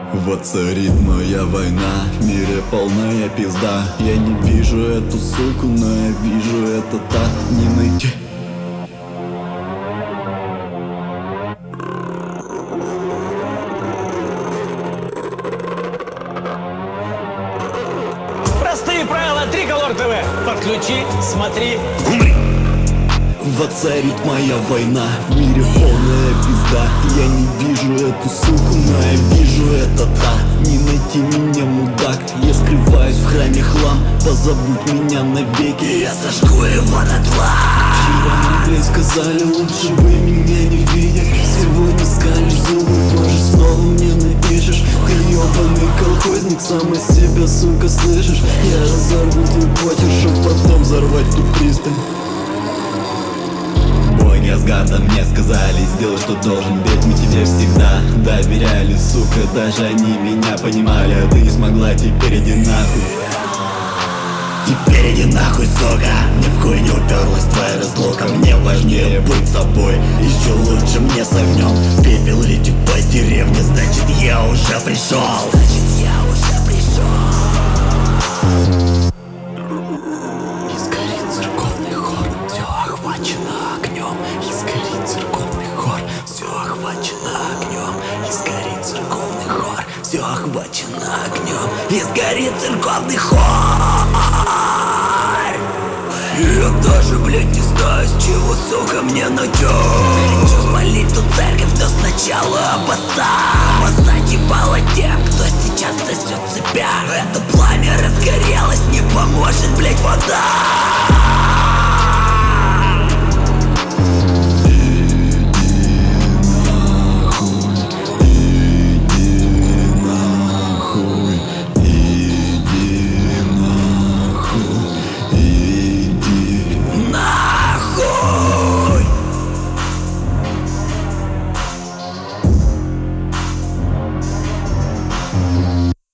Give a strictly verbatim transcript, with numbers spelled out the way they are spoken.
Вот царит моя война, в мире полная пизда. Я не вижу эту суку, но я вижу это так не найти. Простые правила Триколор ТВ. Подключи, смотри, умри. Воцарит моя война, в мире полная пизда. Я не вижу эту суку, но я вижу это так. Не найти меня, мудак. Я скрываюсь в храме хлам. Позабудь меня навеки, я сожгу его дотла. Вчера мне сказали, лучше бы меня не видеть. Сегодня скалишь зубы, тоже снова мне напишешь. Ты ёбаный колхозник, сам из себя, сука, слышишь? Я разорву твой потер, чтоб потом взорвать ту пристань. Боги Асгарда мне сказали, сделай, что должен, ведь мы тебе всегда доверяли, сука, даже они меня понимали, а ты не смогла, теперь иди нахуй. Теперь иди нахуй, сука, ни в хуй не уперлась твоя разлука. Мне важнее быть собой, еще лучше мне с огнем. Пепел летит по деревне, значит я уже пришел. Значит я уже пришел. Церковный хор, все охвачено огнем. И сгорит церковный хор, все охвачено огнем. И сгорит церковный хор, все охвачено огнем. И сгорит церковный хор. Я даже, блять, не знаю, с чего, сука, мне начать. Хочу спалить ту церковь, но сначала обоссать. Обоссать ебало тех, кто сейчас сосет себя. Это пламя разгорелось, не поможет, блять, вода.